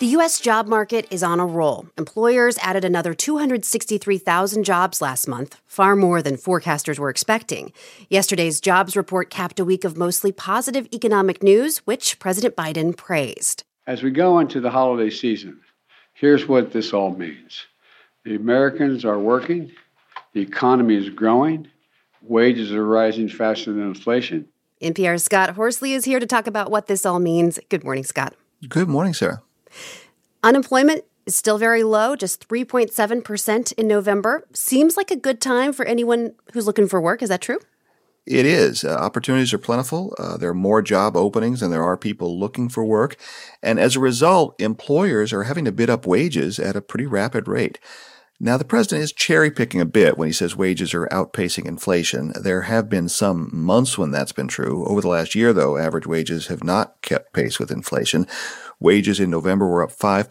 The U.S. job market is on a roll. Employers added another 263,000 jobs last month, far more than forecasters were expecting. Yesterday's jobs report capped a week of mostly positive economic news, which President Biden praised. As we go into the holiday season, here's what this all means. The Americans are working, the economy is growing, wages are rising faster than inflation. NPR's Scott Horsley is here to talk about what this all means. Good morning, Scott. Good morning, Sarah. Unemployment is still very low, just 3.7% in November. Seems like a good time for anyone who's looking for work. Is that true? It is. Opportunities are plentiful. There are more job openings than there are people looking for work. And as a result, employers are having to bid up wages at a pretty rapid rate. Now, the president is cherry-picking a bit when he says wages are outpacing inflation. There have been some months when that's been true. Over the last year, though, average wages have not kept pace with inflation. Wages in November were up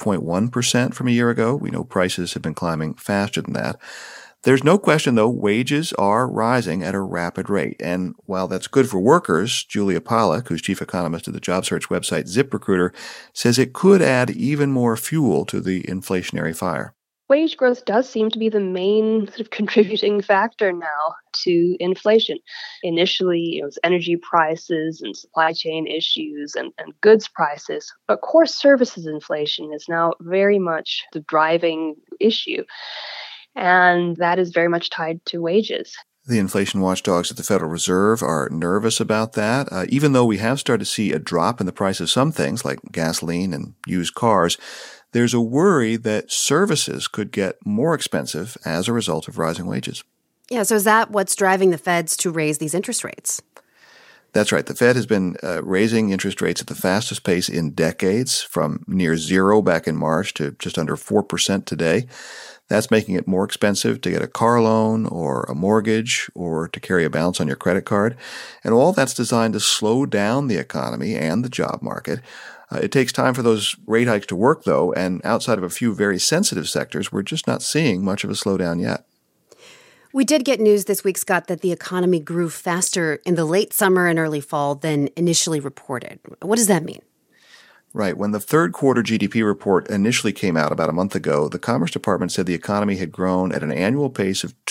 5.1% from a year ago. We know prices have been climbing faster than that. There's no question, though, wages are rising at a rapid rate. And while that's good for workers, Julia Pollack, who's chief economist of the job search website ZipRecruiter, says it could add even more fuel to the inflationary fire. Wage growth does seem to be the main sort of contributing factor now to inflation. Initially, it was energy prices and supply chain issues and goods prices. But core services inflation is now very much the driving issue. And that is very much tied to wages. The inflation watchdogs at the Federal Reserve are nervous about that. Even though we have started to see a drop in the price of some things like gasoline and used cars, there's a worry that services could get more expensive as a result of rising wages. Yeah, so is that what's driving the feds to raise these interest rates? That's right. The Fed has been raising interest rates at the fastest pace in decades, from near zero back in March to just under 4% today. That's making it more expensive to get a car loan or a mortgage or to carry a balance on your credit card. And all that's designed to slow down the economy and the job market. It takes time for those rate hikes to work, though, and outside of a few very sensitive sectors, we're just not seeing much of a slowdown yet. We did get news this week, Scott, that the economy grew faster in the late summer and early fall than initially reported. What does that mean? Right. When the third quarter GDP report initially came out about a month ago, the Commerce Department said the economy had grown at an annual pace of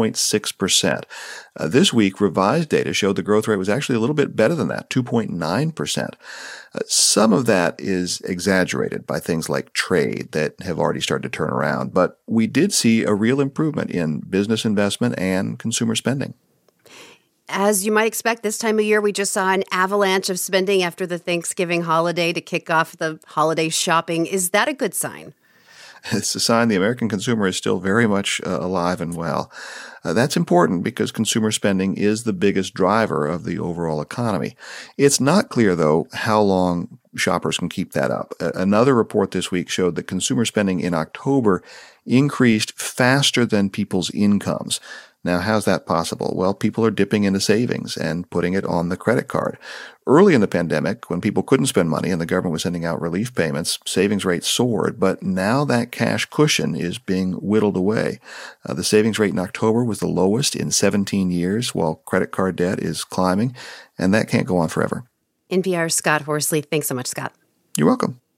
2.6%. This week, revised data showed the growth rate was actually a little bit better than that, 2.9%. Some of that is exaggerated by things like trade that have already started to turn around, but we did see a real improvement in business investment and consumer spending. As you might expect, this time of year, we just saw an avalanche of spending after the Thanksgiving holiday to kick off the holiday shopping. Is that a good sign? It's a sign the American consumer is still very much alive and well. That's important because consumer spending is the biggest driver of the overall economy. It's not clear, though, how long shoppers can keep that up. Another report this week showed that consumer spending in October increased faster than people's incomes. Now, how's that possible? Well, people are dipping into savings and putting it on the credit card. Early in the pandemic, when people couldn't spend money and the government was sending out relief payments, savings rates soared. But now that cash cushion is being whittled away. The savings rate in October was the lowest in 17 years, while credit card debt is climbing, and that can't go on forever. NPR's Scott Horsley. Thanks so much, Scott. You're welcome.